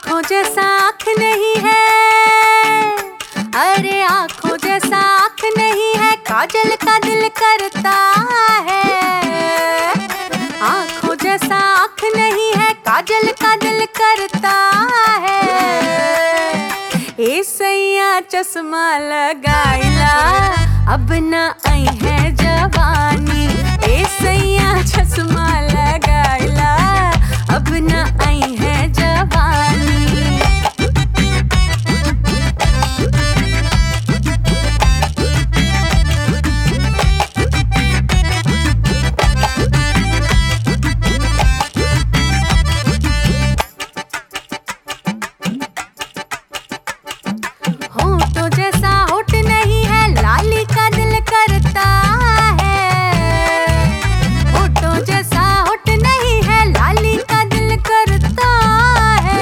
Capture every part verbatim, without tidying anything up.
आँखों जैसा आँख नहीं है, अरे आँखों जैसा आँख नहीं है, काजल का दिल करता है। आँखों जैसा आँख नहीं है, काजल का दिल करता है। ए सैया चश्मा लगाइला, अब ना आई है जवानी। ए सैया चश्मा लगाइला, अब ना आई है जवानी। होठों जैसा होठ नहीं है, लाली का दिल करता है। होठों जैसा होठ नहीं है, लाली का दिल करता है।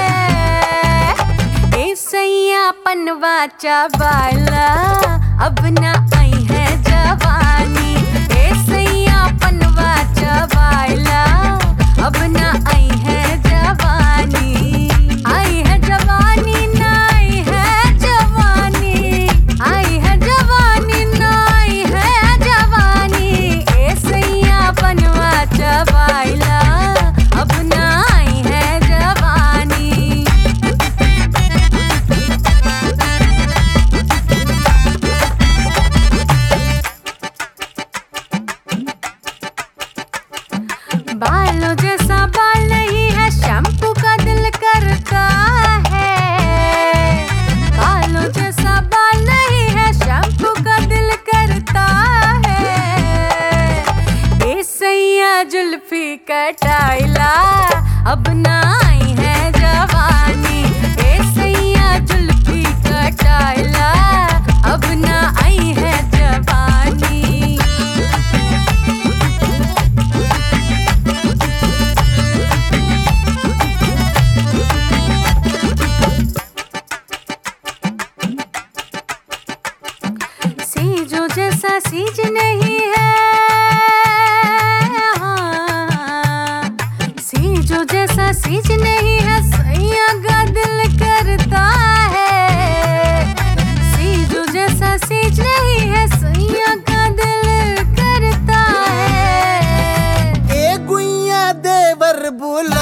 ए सैया पनवा चबाइला, अब ना आई है जवानी। ए सैया पनवा चबाइला, अब ना आई है जवानी। आई है जवानी ना आई है जवानी, आई है जवानी ना आई है जवानी। ए सैया पनवा चबाइला, अब ना आई है जवानी। बालों जैसा बाल नहीं है, शैम्पू का दिल करता है। बालों जैसा बाल नहीं है, शैम्पू का दिल करता है। ए सैया जुल्फी कटाइला, अब ना आई है जवानी। ए सैया जुल्फी कटाइला, अब ना आई है जवानी। सीजो जैसा सीज नहीं है, हाँ। सीजो जैसा सीज नहीं है, सैया का दिल करता है। सीजो जैसा सीज नहीं है, सैया का दिल करता है। ए गुइया देवर बोल